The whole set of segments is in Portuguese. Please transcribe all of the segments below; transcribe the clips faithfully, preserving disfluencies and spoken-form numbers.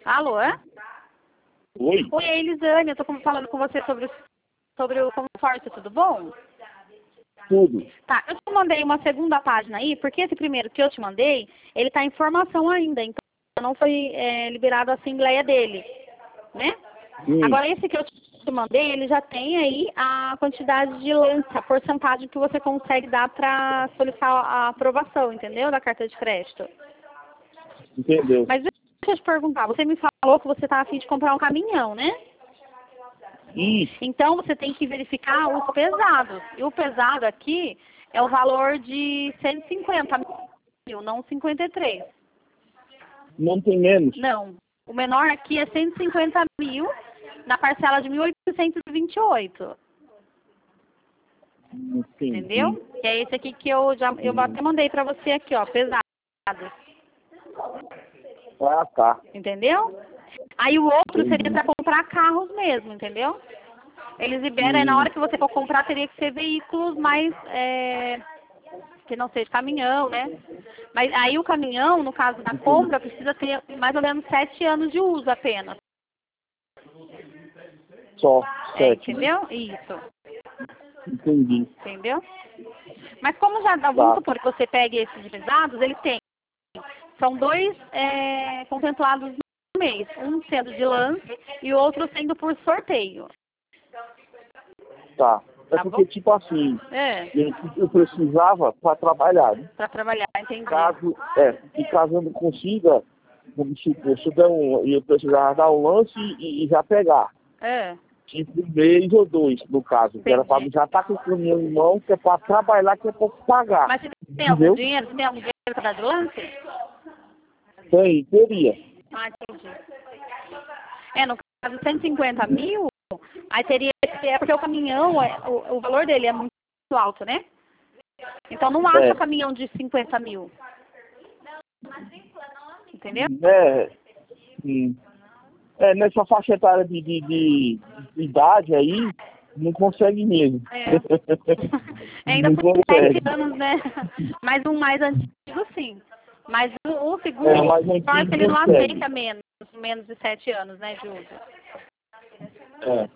Alô? Oi? Oi, é Elisane, eu tô falando com você sobre, sobre o consórcio, tudo bom? Tudo. Tá, eu te mandei uma segunda página aí, porque esse primeiro que eu te mandei, ele tá em formação ainda, então não foi é, liberado a assembleia dele, né? Sim. Agora esse que eu te mandei, ele já tem aí a quantidade de lance, a porcentagem que você consegue dar para solicitar a aprovação, entendeu? Da carta de crédito. Entendeu? Mas deixa eu te perguntar, você me falou que você tá a fim de comprar um caminhão, né? Isso. Então você tem que verificar os pesados. E o pesado aqui é o valor de cento e cinquenta mil, não cinquenta e três. Não tem menos. Não. O menor aqui é cento e cinquenta mil na parcela de mil oitocentos e vinte e oito. Entendi. Entendeu? Que é esse aqui que eu já eu até mandei pra você aqui, ó, pesado. Ah, tá. Entendeu? Aí o outro Entendi. seria para comprar carros mesmo, entendeu? Eles liberam, aí na Hum. hora que você for comprar, teria que ser veículos mais, é, que não seja caminhão, né? Mas aí o caminhão, no caso da compra, precisa ter mais ou menos sete anos de uso apenas. Só É, sete. entendeu? Isso. Entendi. Entendeu? Mas como já dá, vamos supor que você pegue esses pesados, ele tem. São dois é, contemplados no mês. Um sendo de lance e o outro sendo por sorteio. Tá. É Tá porque, bom? tipo assim, É, eu, eu precisava para trabalhar, né? pra trabalhar, entendi. Caso, é, e caso eu não consiga, vamos supor, se eu der um, eu precisava dar um lance e, e já pegar. É, Tipo um mês ou dois, no caso. Que era pra, entendi. já tá com o caminhão em mão, que é pra trabalhar, que é pra pagar. Mas você tem algum Entendeu? dinheiro? Você tem algum dinheiro pra dar de lance? Tem, teria. Ah, entendi. É, no caso, cento e cinquenta mil, aí teria que ter, é porque o caminhão, é, o, o valor dele é muito alto, né? Então não acha É. caminhão de cinquenta mil. Entendeu? É, sim. É, nessa faixa etária de, de, de, de idade aí, não consegue mesmo. É. É, ainda Não por sete consegue. anos, né? Mas um mais antigo, sim. Mas o, o segundo, É, mas não só que ele não consegue. aceita menos, menos de sete anos, né, de uso. É.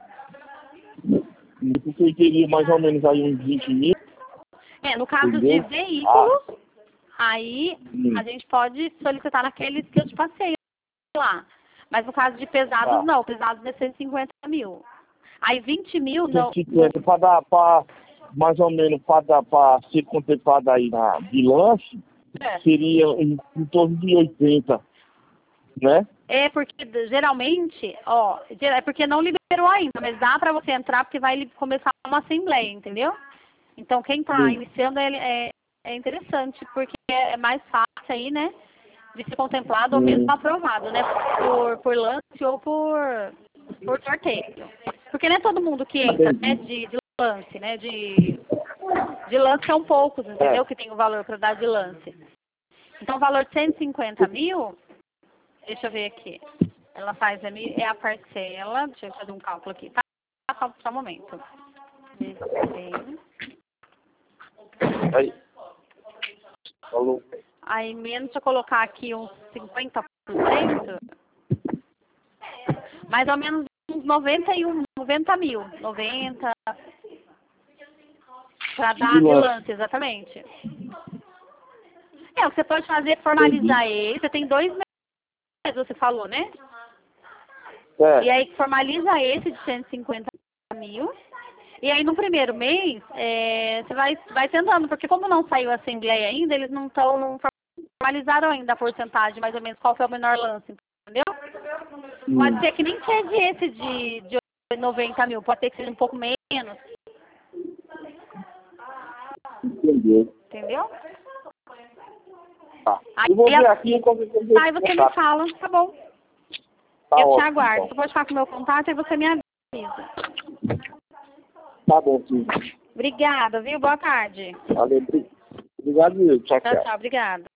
Porque eu teria mais ou menos aí uns vinte mil. É, no caso Entendeu? de veículos, aí Hum. a gente pode solicitar naqueles que eu te passei lá. Mas no caso de pesados, Tá. não. Pesados é cento e cinquenta mil. Aí vinte mil, não. cento e cinquenta para dar, para mais ou menos, para dar, para ser contemplado aí na, de lanche, É. seria em, em torno de oitenta, né? É porque geralmente, ó, é porque não liberou ainda, mas dá pra você entrar porque vai li- começar uma assembleia, entendeu? Então quem tá Sim. iniciando ele é, é interessante, porque é mais fácil aí, né? De ser contemplado ou Hum. mesmo aprovado, né? Por, por lance ou por, por sorteio. Porque não é todo mundo que entra, né? De, de lance, né? De, de lance são poucos, entendeu? É. Que tem o valor para dar de lance. Então o valor de cento e cinquenta mil, deixa eu ver aqui. Ela faz a mi- é a parcela, deixa eu fazer um cálculo aqui, tá? Só, só um momento. dezesseis. Aí. Falou. Aí menos se eu colocar aqui uns cinquenta por cento, mais ou menos uns noventa e um, noventa mil. noventa para dar De de lance. lance, exatamente. É, o que você pode fazer é formalizar ele. Você tem dois meses, você falou, né? É. E aí formaliza esse de cento e cinquenta mil. E aí no primeiro mês, é, você vai, vai tentando, porque como não saiu a assembleia ainda, eles não estão, não formalizaram ainda a porcentagem, mais ou menos, qual foi o menor lance, entendeu? Hum. Pode ser que nem seja esse de, de noventa mil, pode ser que seja um pouco menos, Entendeu? entendeu? Tá. Aí, Eu vou ver aqui e qualquer coisa eu aí você me contato. fala, tá bom. Tá Eu te ótimo, aguardo. então. Você pode ficar com o meu contato e você me avisa. Tá bom, sim. Obrigada, viu? Boa tarde. Valeu. Obrigado, eu. Tchau, Tchau, tchau. tchau. Obrigada.